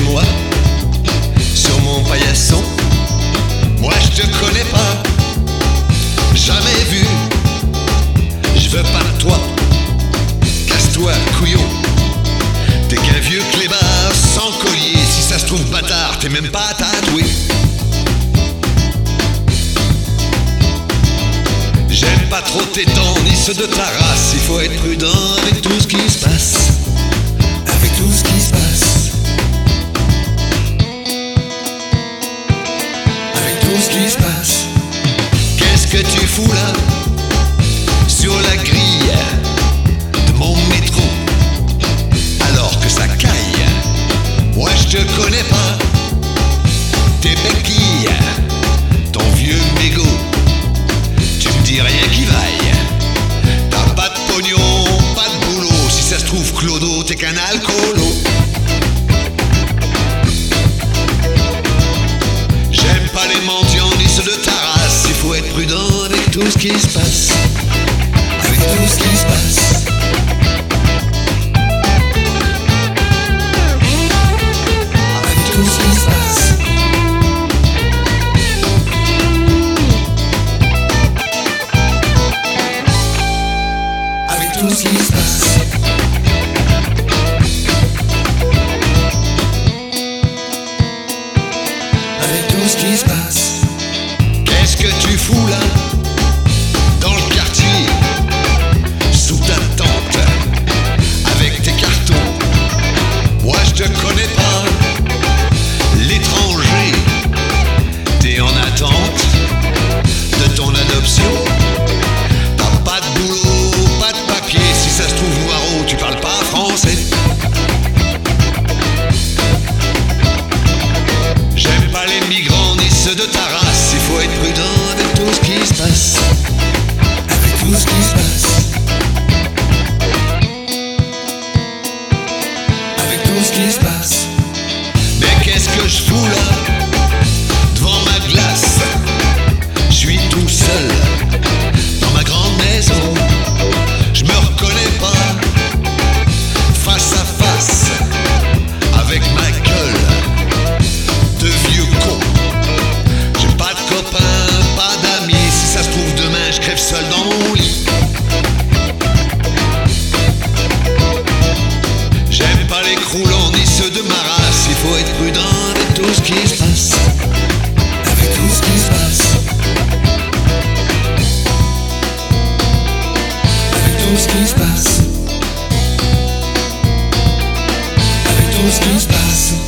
moi sur mon paillasson. Moi je te connais pas, jamais vu. Je veux pas de toi, casse-toi couillon. T'es qu'un vieux clébard sans collier. Si ça se trouve bâtard, t'es même pas tatoué. J'aime pas trop tes dents ni ceux de ta race. Il faut être prudent avec tout ce qui se passe. Avec tout ce qui se passe. Avec tout ce qui se passe. Qu'est-ce que tu fous là sur la grille de mon métro alors que ça caille? Moi je te connais pas. Tes béquilles, ton vieux mégot, tu me dis rien qui vaille. T'as pas de pognon, pas de boulot. Si ça se trouve Clodo, t'es qu'un alcoolo. J'aime pas les mendiants ni ceux de ta race. Il faut être prudent avec tout ce qui se passe. Avec tout ce qui se passe. Avec tout ce qui se passe. Avec tout ce qui se passe. Avec tout ce qui se passe. Qu'est-ce que tu fous là dans le quartier, sous ta tente, avec tes cartons? Moi je te connais pas. L'étranger, t'es en attente de ton adoption. T'as pas de boulot, pas de papier. Si ça se trouve Noiro, tu parles pas français. J'aime pas les migrants ni ceux de ta race. Il faut être prudent avec tout ce qui se passe. Avec tout ce qui se passe. Avec tout ce qui se passe. Mais qu'est-ce que je fous là devant ma glace? Je suis tout seul dans ma grande maison. Je me reconnais pas face à face avec ma gueule de vieux con. J'ai pas de copains, pas d'amis. Si ça se trouve demain je crève seul dans mon lit. J'aime pas les croulants ni ceux de ma race. Il faut être prudent avec tout ce qui se passe. Avec tout ce qui se passe. Avec tout ce qui se passe. Avec tout ce qui se passe.